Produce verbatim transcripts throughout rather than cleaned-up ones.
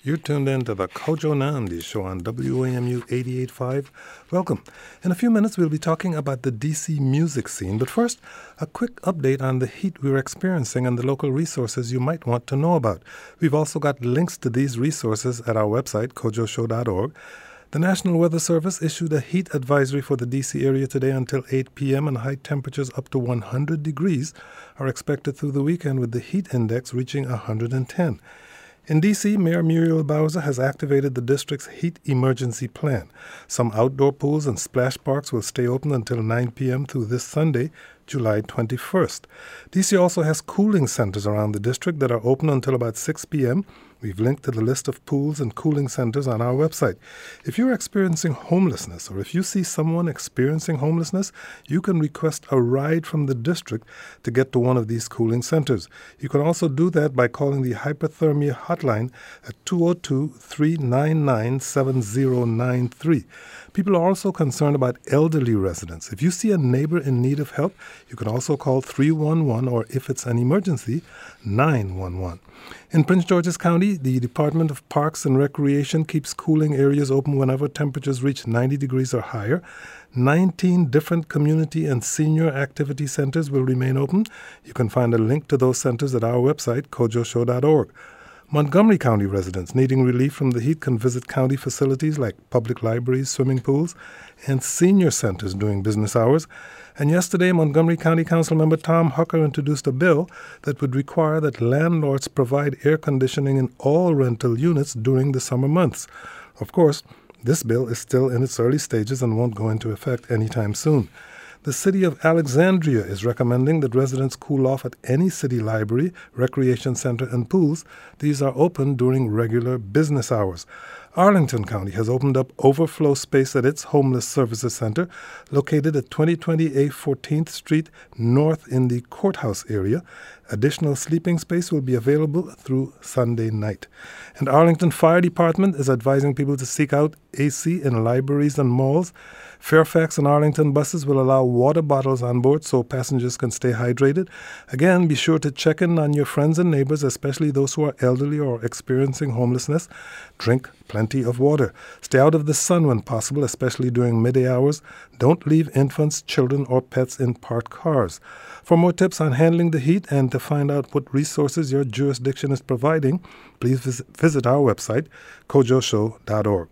You're tuned in to the Kojo Namdi Show on W A M U eighty-eight point five. Welcome. In a few minutes, we'll be talking about the D C music scene. But first, a quick update on the heat we're experiencing and the local resources you might want to know about. We've also got links to these resources at our website, kojo show dot org. The National Weather Service issued a heat advisory for the D C area today until eight p.m., and high temperatures up to one hundred degrees are expected through the weekend, with the heat index reaching one hundred ten. In D C, Mayor Muriel Bowser has activated the district's heat emergency plan. Some outdoor pools and splash parks will stay open until nine p.m. through this Sunday, July twenty-first. D C also has cooling centers around the district that are open until about six p.m. We've linked to the list of pools and cooling centers on our website. If you're experiencing homelessness, or if you see someone experiencing homelessness, you can request a ride from the district to get to one of these cooling centers. You can also do that by calling the hypothermia hotline at two oh two, three nine nine, seven oh nine three. People are also concerned about elderly residents. If you see a neighbor in need of help, you can also call three one one, or if it's an emergency, nine one one. In Prince George's County, the Department of Parks and Recreation keeps cooling areas open whenever temperatures reach ninety degrees or higher. nineteen different community and senior activity centers will remain open. You can find a link to those centers at our website, kojo show dot org. Montgomery County residents needing relief from the heat can visit county facilities like public libraries, swimming pools, and senior centers during business hours. And yesterday, Montgomery County Council member Tom Hucker introduced a bill that would require that landlords provide air conditioning in all rental units during the summer months. Of course, this bill is still in its early stages and won't go into effect anytime soon. The city of Alexandria is recommending that residents cool off at any city library, recreation center, and pools. These are open during regular business hours. Arlington County has opened up overflow space at its Homeless Services Center, located at twenty twenty-eight fourteenth Street North in the courthouse area. Additional sleeping space will be available through Sunday night. And Arlington Fire Department is advising people to seek out A C in libraries and malls. Fairfax and Arlington buses will allow water bottles on board so passengers can stay hydrated. Again, be sure to check in on your friends and neighbors, especially those who are elderly or experiencing homelessness. Drink plenty of water. Stay out of the sun when possible, especially during midday hours. Don't leave infants, children, or pets in parked cars. For more tips on handling the heat and to find out what resources your jurisdiction is providing, please visit our website, kojo show dot org.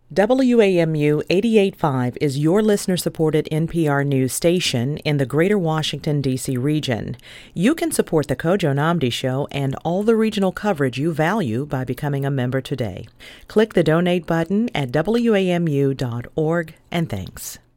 W A M U eighty-eight point five is your listener-supported N P R news station in the greater Washington, D C region. You can support the Kojo Namdi Show and all the regional coverage you value by becoming a member today. Click the donate button at W A M U dot org, and thanks.